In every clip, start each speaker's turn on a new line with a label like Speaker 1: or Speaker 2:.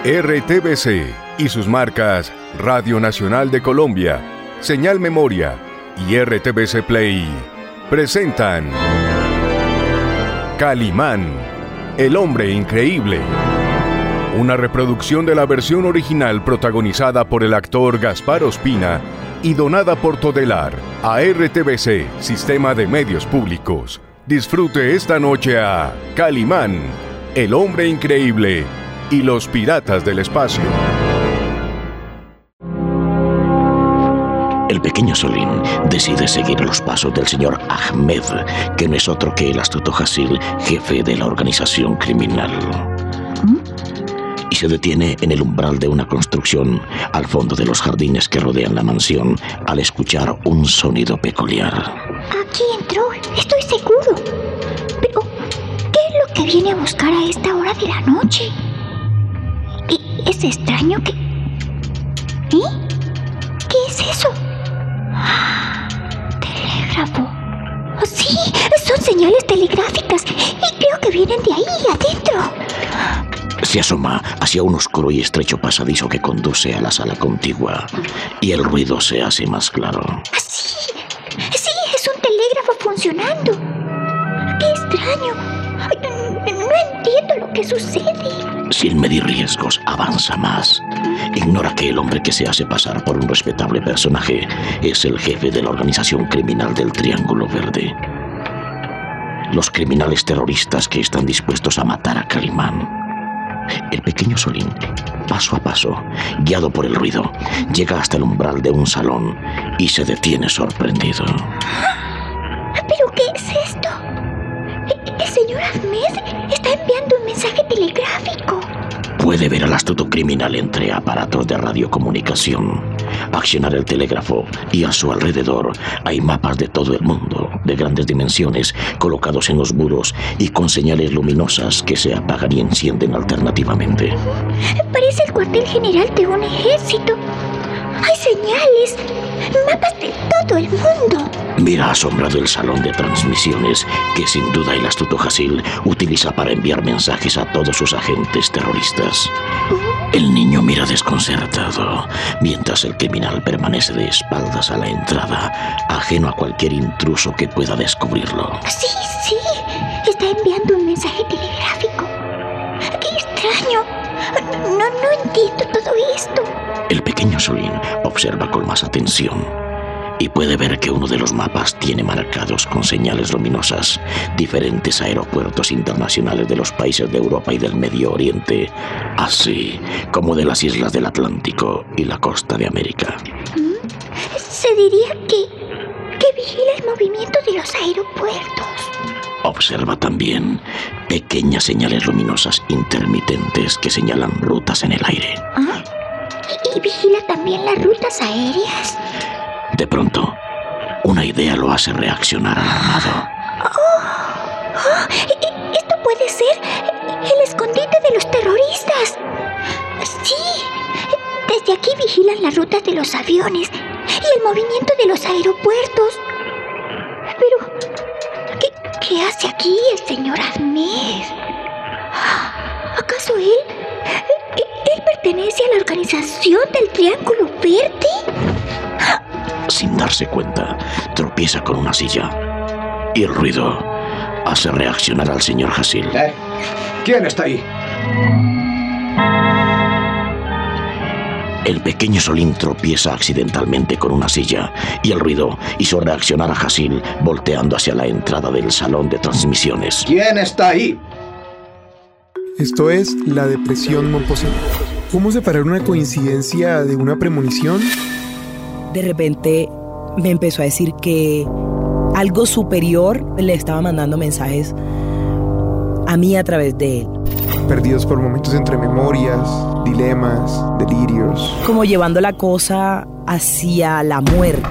Speaker 1: RTBC y sus marcas Radio Nacional de Colombia, Señal Memoria y RTBC Play presentan Calimán, el hombre increíble. Una reproducción de la versión original protagonizada por el actor Gaspar Ospina y donada por Todelar a RTBC, Sistema de Medios Públicos. Disfrute esta noche a Calimán, el hombre increíble y los piratas del espacio.
Speaker 2: El pequeño Solín decide seguir los pasos del señor Ahmed, que no es otro que el astuto Hasil, jefe de la organización criminal. Y se detiene en el umbral de una construcción al fondo de los jardines que rodean la mansión al escuchar un sonido peculiar.
Speaker 3: Aquí entró, estoy seguro. Pero, ¿qué es lo que viene a buscar a esta hora de la noche? Y es extraño que... ¿Qué es eso? Telégrafo. Oh, sí, son señales telegráficas y creo que vienen de ahí adentro.
Speaker 2: Se asoma hacia un oscuro y estrecho pasadizo que conduce a la sala contigua y el ruido se hace más claro.
Speaker 3: Sí, es un telégrafo funcionando. ¡Qué extraño! No entiendo lo que sucede.
Speaker 2: Sin medir riesgos, avanza más. Ignora que el hombre que se hace pasar por un respetable personaje es el jefe de la organización criminal del Triángulo Verde. Los criminales terroristas que están dispuestos a matar a Calimán. El pequeño Solín, paso a paso, guiado por el ruido, llega hasta el umbral de un salón y se detiene sorprendido.
Speaker 3: ¿Pero qué es esto? El señor Ahmed está enviando un mensaje telegráfico.
Speaker 2: Puede ver al astuto criminal entre aparatos de radiocomunicación, accionar el telégrafo y a su alrededor hay mapas de todo el mundo, de grandes dimensiones, colocados en los muros y con señales luminosas que se apagan y encienden alternativamente.
Speaker 3: Parece el cuartel general de un ejército. Hay señales, mapas de todo el mundo.
Speaker 2: Mira asombrado el salón de transmisiones que sin duda el astuto Hasil utiliza para enviar mensajes a todos sus agentes terroristas. El niño mira desconcertado, mientras el criminal permanece de espaldas a la entrada, ajeno a cualquier intruso que pueda descubrirlo.
Speaker 3: Sí, está enviando un mensaje telegráfico. ¡Qué extraño! No entiendo todo esto.
Speaker 2: El pequeño Solín observa con más atención y puede ver que uno de los mapas tiene marcados con señales luminosas diferentes aeropuertos internacionales de los países de Europa y del Medio Oriente, así como de las islas del Atlántico y la costa de América.
Speaker 3: Se diría que vigila el movimiento de los aeropuertos.
Speaker 2: Observa también pequeñas señales luminosas intermitentes que señalan rutas en el aire.
Speaker 3: ¿Y vigila también las rutas aéreas?
Speaker 2: De pronto, una idea lo hace reaccionar alarmado.
Speaker 3: Esto puede ser el escondite de los terroristas. Sí, desde aquí vigilan las rutas de los aviones y el movimiento de los aeropuertos. Pero, ¿qué hace aquí el señor Ahmed? ¿Acaso él pertenece a la organización del Triángulo Verde?
Speaker 2: Sin darse cuenta, tropieza con una silla y el ruido hace reaccionar al señor Hasil.
Speaker 4: ¿Quién está ahí?
Speaker 2: El pequeño Solín tropieza accidentalmente con una silla y el ruido hizo reaccionar a Hasil volteando hacia la entrada del salón de transmisiones.
Speaker 4: ¿Quién está ahí?
Speaker 5: Esto es La Depresión Momposina. ¿Cómo separar una coincidencia de una premonición?
Speaker 6: De repente me empezó a decir que algo superior le estaba mandando mensajes a mí a través de él.
Speaker 5: Perdidos por momentos entre memorias, dilemas, delirios.
Speaker 6: Como llevando la cosa hacia la muerte.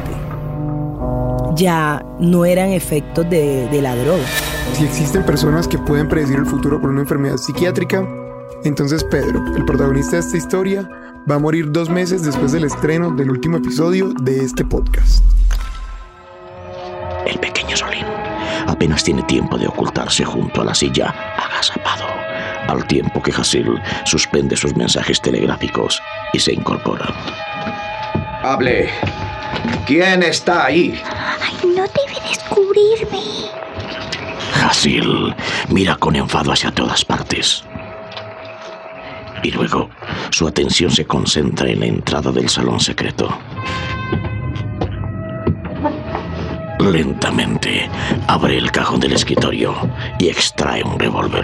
Speaker 6: Ya no eran efectos de la droga.
Speaker 5: Si existen personas que pueden predecir el futuro por una enfermedad psiquiátrica, entonces Pedro, el protagonista de esta historia, va a morir 2 meses después del estreno del último episodio de este podcast.
Speaker 2: El pequeño Solín apenas tiene tiempo de ocultarse junto a la silla, agazapado, al tiempo que Hasil suspende sus mensajes telegráficos y se incorpora.
Speaker 4: Hable. ¿Quién está ahí?
Speaker 3: Ay, no debe descubrirme.
Speaker 2: Hasil mira con enfado hacia todas partes. Y luego su atención se concentra en la entrada del salón secreto. Lentamente abre el cajón del escritorio y extrae un revólver.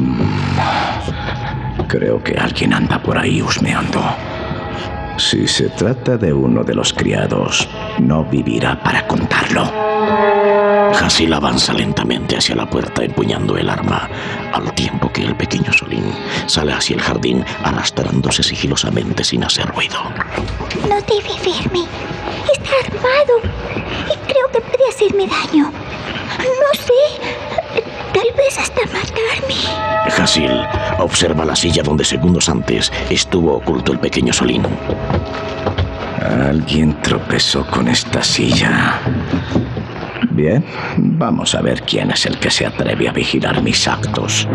Speaker 7: Creo que alguien anda por ahí husmeando. Si se trata de uno de los criados, no vivirá para contarlo.
Speaker 2: Hasil avanza lentamente hacia la puerta empuñando el arma, al tiempo que el pequeño Solín sale hacia el jardín arrastrándose sigilosamente sin hacer ruido.
Speaker 3: No debe verme. Está armado. Y creo que puede hacerme daño. No sé. Tal vez hasta matarme.
Speaker 2: Hasil observa la silla donde segundos antes estuvo oculto el pequeño Solín.
Speaker 7: Alguien tropezó con esta silla. Bien, vamos a ver quién es el que se atreve a vigilar mis actos.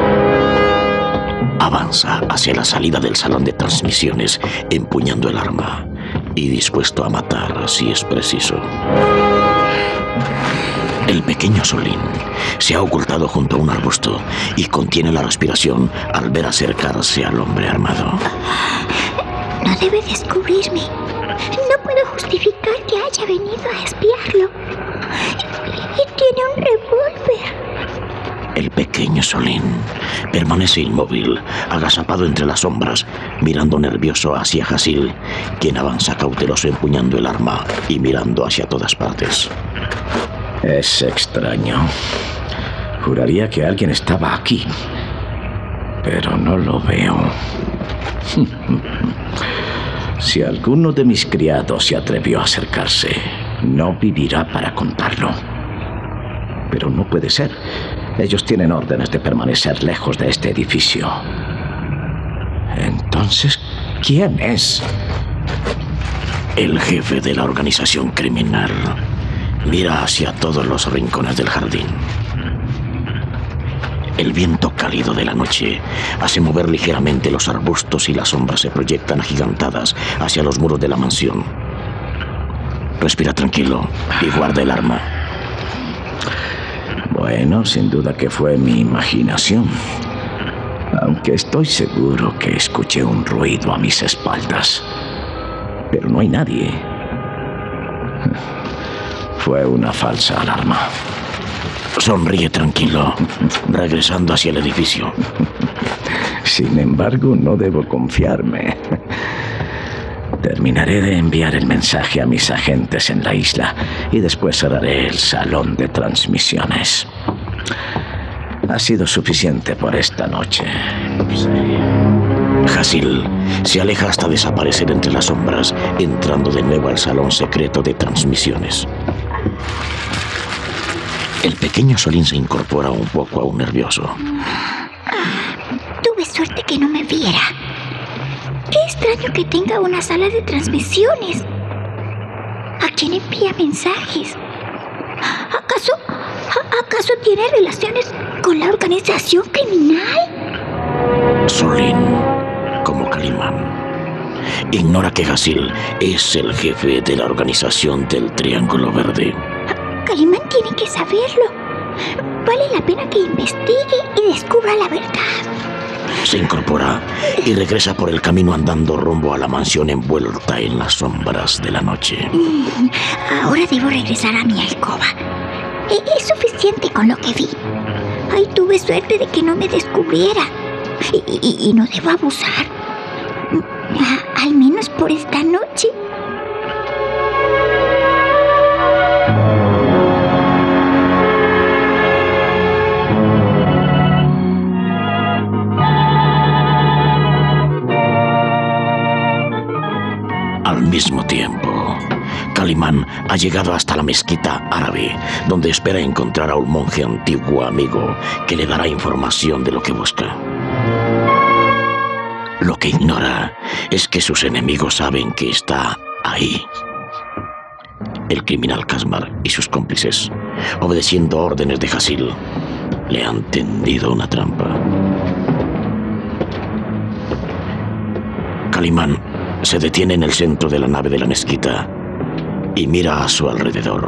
Speaker 2: Avanza hacia la salida del salón de transmisiones, empuñando el arma y dispuesto a matar si es preciso. El pequeño Solín se ha ocultado junto a un arbusto y contiene la respiración al ver acercarse al hombre armado.
Speaker 3: No debe descubrirme. No puedo justificar que haya venido a espiarlo. Y tiene un revólver.
Speaker 2: El pequeño Solín permanece inmóvil, agazapado entre las sombras, mirando nervioso hacia Hasil, quien avanza cauteloso empuñando el arma y mirando hacia todas partes.
Speaker 7: Es extraño. Juraría que alguien estaba aquí, pero no lo veo. Si alguno de mis criados se atrevió a acercarse, no vivirá para contarlo. Pero no puede ser. Ellos tienen órdenes de permanecer lejos de este edificio. Entonces, ¿quién es?
Speaker 2: El jefe de la organización criminal mira hacia todos los rincones del jardín. El viento cálido de la noche hace mover ligeramente los arbustos y las sombras se proyectan agigantadas hacia los muros de la mansión. Respira tranquilo y guarda el arma.
Speaker 7: Bueno, sin duda que fue mi imaginación. Aunque estoy seguro que escuché un ruido a mis espaldas. Pero no hay nadie. Fue una falsa alarma.
Speaker 2: Sonríe tranquilo, regresando hacia el edificio.
Speaker 7: Sin embargo, no debo confiarme. Terminaré de enviar el mensaje a mis agentes en la isla y después cerraré el salón de transmisiones. Ha sido suficiente por esta noche.
Speaker 2: Hasil se aleja hasta desaparecer entre las sombras, entrando de nuevo al salón secreto de transmisiones. El pequeño Solín se incorpora un poco aún nervioso.
Speaker 3: Tuve suerte que no me viera. Qué extraño que tenga una sala de transmisiones. ¿A quién envía mensajes? ¿Acaso tiene relaciones con la organización criminal?
Speaker 2: Solín, como Calimán, ignora que Hasil es el jefe de la organización del Triángulo Verde.
Speaker 3: Calimán tiene que saberlo. Vale la pena que investigue y descubra la verdad.
Speaker 2: Se incorpora y regresa por el camino andando rumbo a la mansión envuelta en las sombras de la noche.
Speaker 3: Ahora debo regresar a mi alcoba. Es suficiente con lo que vi. Ay, tuve suerte de que no me descubriera. Y no debo abusar. Al menos por esta noche.
Speaker 2: Al mismo tiempo, Calimán ha llegado hasta la mezquita árabe, donde espera encontrar a un monje antiguo amigo que le dará información de lo que busca. Lo que ignora es que sus enemigos saben que está ahí. El criminal Casmar y sus cómplices, obedeciendo órdenes de Hasil, le han tendido una trampa. Calimán se detiene en el centro de la nave de la mezquita y mira a su alrededor.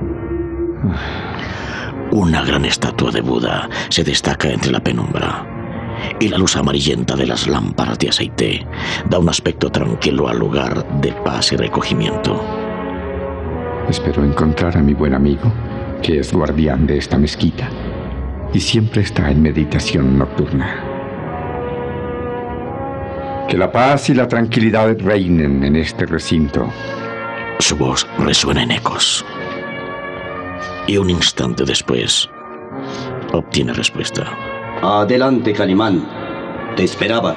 Speaker 2: Una gran estatua de Buda se destaca entre la penumbra, y la luz amarillenta de las lámparas de aceite da un aspecto tranquilo al lugar de paz y recogimiento.
Speaker 8: Espero encontrar a mi buen amigo, que es guardián de esta mezquita, y siempre está en meditación nocturna. Que la paz y la tranquilidad reinen en este recinto.
Speaker 2: Su voz resuena en ecos. Y un instante después, obtiene respuesta.
Speaker 9: Adelante, Calimán. Te esperaba.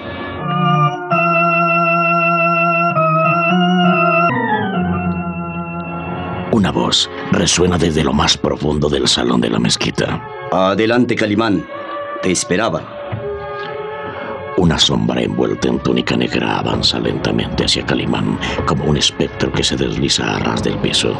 Speaker 2: Una voz resuena desde lo más profundo del salón de la mezquita.
Speaker 9: Adelante, Calimán. Te esperaba.
Speaker 2: Una sombra envuelta en túnica negra avanza lentamente hacia Calimán, como un espectro que se desliza a ras del piso.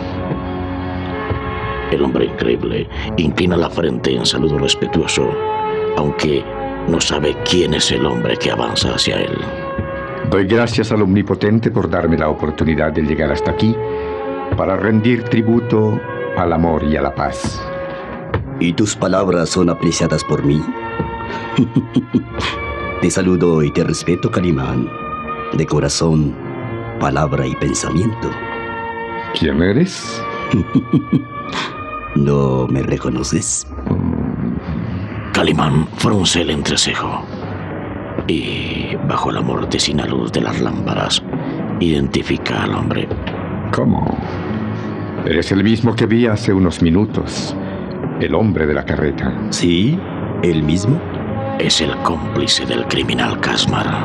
Speaker 2: El hombre increíble inclina la frente en saludo respetuoso, aunque no sabe quién es el hombre que avanza hacia él.
Speaker 8: Doy gracias al Omnipotente por darme la oportunidad de llegar hasta aquí para rendir tributo al amor y a la paz.
Speaker 9: ¿Y tus palabras son apreciadas por mí? Te saludo y te respeto, Calimán, de corazón, palabra y pensamiento.
Speaker 8: ¿Quién eres?
Speaker 9: ¿No me reconoces?
Speaker 2: Calimán frunce el entrecejo y, bajo la mortecina luz de las lámparas, identifica al hombre.
Speaker 8: ¿Cómo? Eres el mismo que vi hace unos minutos, el hombre de la carreta.
Speaker 9: ¿Sí? ¿El mismo?
Speaker 2: Es el cómplice del criminal Casmar.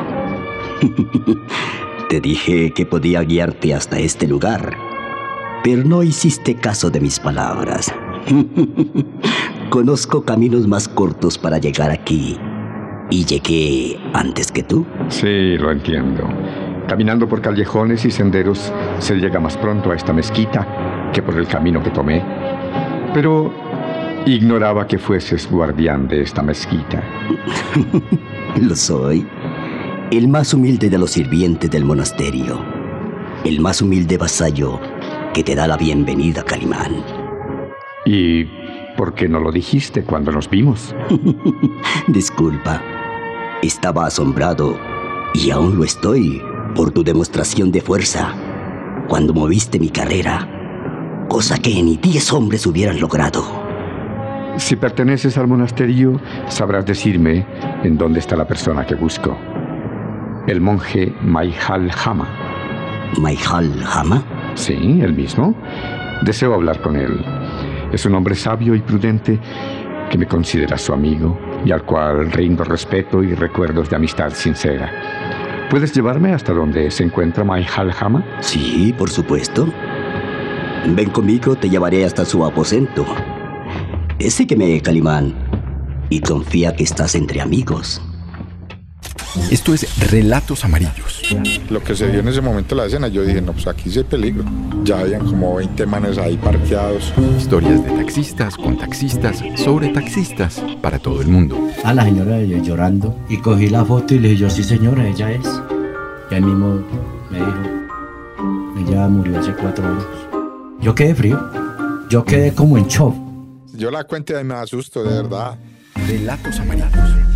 Speaker 9: Te dije que podía guiarte hasta este lugar, pero no hiciste caso de mis palabras. Conozco caminos más cortos para llegar aquí, y llegué antes que tú.
Speaker 8: Sí, lo entiendo. Caminando por callejones y senderos se llega más pronto a esta mezquita que por el camino que tomé. Pero ignoraba que fueses guardián de esta mezquita.
Speaker 9: Lo soy. El más humilde de los sirvientes del monasterio. El más humilde vasallo que te da la bienvenida, Calimán.
Speaker 8: ¿Y por qué no lo dijiste cuando nos vimos?
Speaker 9: Disculpa. Estaba asombrado, y aún lo estoy, por tu demostración de fuerza cuando moviste mi carrera, cosa que ni 10 hombres hubieran logrado.
Speaker 8: Si perteneces al monasterio, sabrás decirme en dónde está la persona que busco. El monje Maihal Hama.
Speaker 9: ¿Maihal Hama?
Speaker 8: Sí, el mismo. Deseo hablar con él. Es un hombre sabio y prudente que me considera su amigo y al cual rindo respeto y recuerdos de amistad sincera. ¿Puedes llevarme hasta donde se encuentra Maihal Hama?
Speaker 9: Sí, por supuesto. Ven conmigo, te llevaré hasta su aposento. Sígueme, Calimán, y confía que estás entre amigos.
Speaker 10: Esto es Relatos Amarillos.
Speaker 11: Lo que se dio en ese momento de la escena, yo dije, no, pues aquí sí hay peligro. Ya habían como 20 manes ahí parqueados.
Speaker 10: Historias de taxistas, con taxistas, sobre taxistas, para todo el mundo.
Speaker 12: A la señora llorando, y cogí la foto y le dije yo, sí señora, ella es. Y él mismo me dijo, ella murió hace 4 años. Yo quedé frío, yo quedé como en shock.
Speaker 11: Yo la cuento y me asusto, de verdad.
Speaker 10: Relatos Amarillos.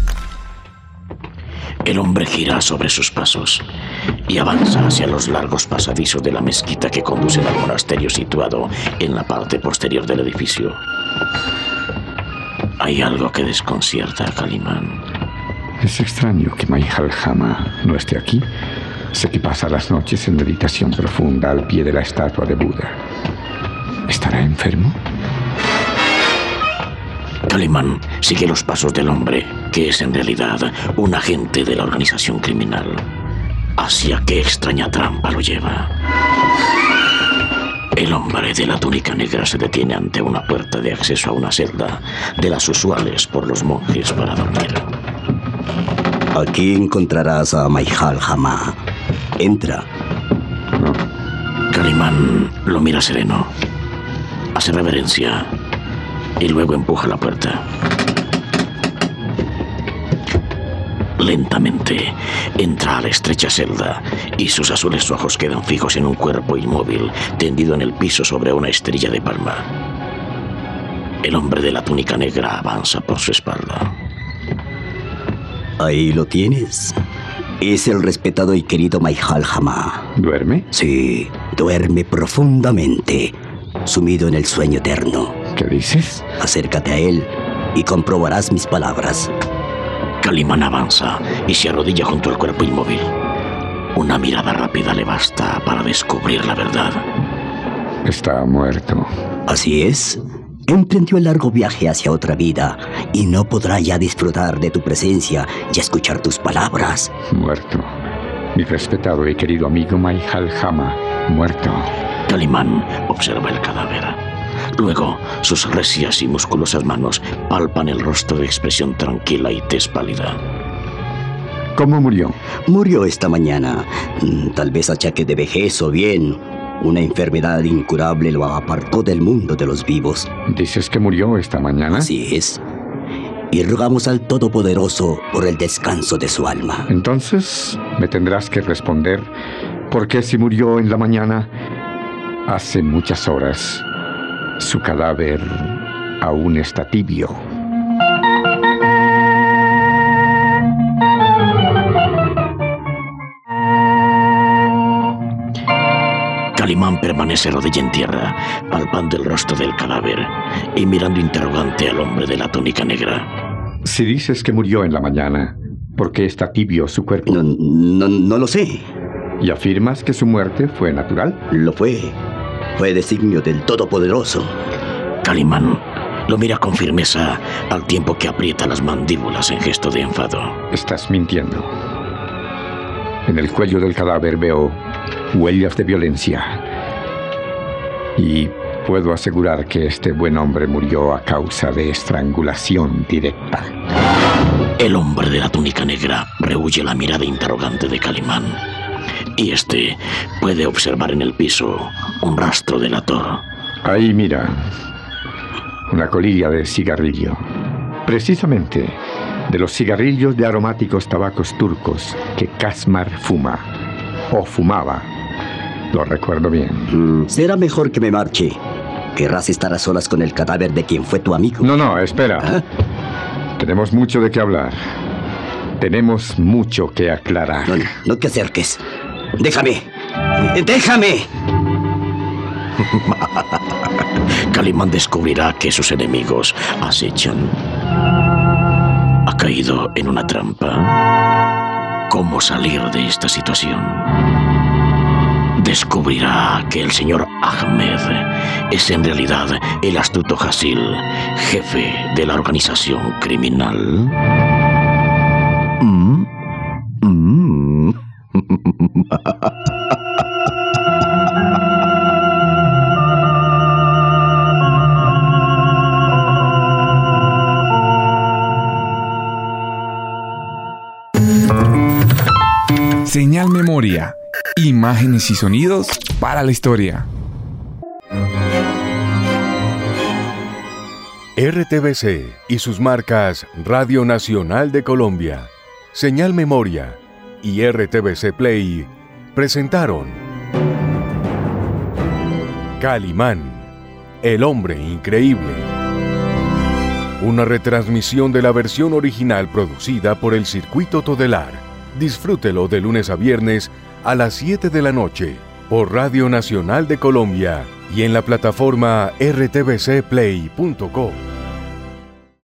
Speaker 2: El hombre gira sobre sus pasos y avanza hacia los largos pasadizos de la mezquita que conducen al monasterio situado en la parte posterior del edificio. Hay algo que desconcierta a Calimán.
Speaker 8: Es extraño que Maihal Hama no esté aquí. Sé que pasa las noches en meditación profunda al pie de la estatua de Buda. ¿Estará enfermo?
Speaker 2: Calimán sigue los pasos del hombre, que es en realidad un agente de la organización criminal. ¿Hacia qué extraña trampa lo lleva? El hombre de la túnica negra se detiene ante una puerta de acceso a una celda de las usuales por los monjes para dormir.
Speaker 9: Aquí encontrarás a Maihal Hama. Entra.
Speaker 2: Calimán lo mira sereno, hace reverencia y luego empuja la puerta. Lentamente entra a la estrecha celda y sus azules ojos quedan fijos en un cuerpo inmóvil tendido en el piso sobre una esterilla de palma. El hombre de la túnica negra avanza por su espalda.
Speaker 9: Ahí lo tienes. Es el respetado y querido Maihal Hama.
Speaker 8: ¿Duerme?
Speaker 9: Sí, duerme profundamente, sumido en el sueño eterno.
Speaker 8: ¿Qué dices?
Speaker 9: Acércate a él y comprobarás mis palabras.
Speaker 2: Calimán avanza y se arrodilla junto al cuerpo inmóvil. Una mirada rápida le basta para descubrir la verdad.
Speaker 8: Está muerto.
Speaker 9: Así es. Emprendió el largo viaje hacia otra vida y no podrá ya disfrutar de tu presencia y escuchar tus palabras.
Speaker 8: Muerto. Mi respetado y querido amigo Maihal Hama, muerto.
Speaker 2: Calimán observa el cadáver. Luego, sus recias y musculosas manos palpan el rostro de expresión tranquila y tez pálida.
Speaker 8: ¿Cómo murió?
Speaker 9: Murió esta mañana. Tal vez achaque de vejez o bien una enfermedad incurable lo apartó del mundo de los vivos.
Speaker 8: ¿Dices que murió esta mañana?
Speaker 9: Así es. Y rogamos al Todopoderoso por el descanso de su alma.
Speaker 8: Entonces me tendrás que responder por qué si murió en la mañana, hace muchas horas, su cadáver aún está tibio.
Speaker 2: Calimán permanece rodilla en tierra, palpando el rostro del cadáver y mirando interrogante al hombre de la túnica negra.
Speaker 8: Si dices que murió en la mañana, ¿por qué está tibio su cuerpo?
Speaker 9: No lo sé.
Speaker 8: ¿Y afirmas que su muerte fue natural?
Speaker 9: Lo fue. Fue designio del Todopoderoso.
Speaker 2: Calimán lo mira con firmeza al tiempo que aprieta las mandíbulas en gesto de enfado.
Speaker 8: Estás mintiendo. En el cuello del cadáver veo huellas de violencia. Y puedo asegurar que este buen hombre murió a causa de estrangulación directa.
Speaker 2: El hombre de la túnica negra rehuye la mirada interrogante de Calimán. Y este puede observar en el piso un rastro delator.
Speaker 8: Ahí mira, una colilla de cigarrillo. Precisamente de los cigarrillos de aromáticos tabacos turcos que Kasmar fuma, o fumaba. Lo recuerdo bien.
Speaker 9: Será mejor que me marche. Querrás estar a solas con el cadáver de quien fue tu amigo.
Speaker 8: No, espera.
Speaker 9: ¿Ah?
Speaker 8: Tenemos mucho de qué hablar. Tenemos mucho que aclarar.
Speaker 9: No te acerques. ¡Déjame! ¡Déjame!
Speaker 2: Calimán descubrirá que sus enemigos acechan. Ha caído en una trampa. ¿Cómo salir de esta situación? Descubrirá que el señor Ahmed es en realidad el astuto Hasil, jefe de la organización criminal.
Speaker 13: Señal Memoria. Imágenes y sonidos para la historia.
Speaker 1: RTBC y sus marcas Radio Nacional de Colombia, Señal Memoria y RTBC Play presentaron Calimán, el hombre increíble. Una retransmisión de la versión original producida por el Circuito Todelar. Disfrútelo de lunes a viernes a las 7 de la noche por Radio Nacional de Colombia y en la plataforma rtbcplay.co.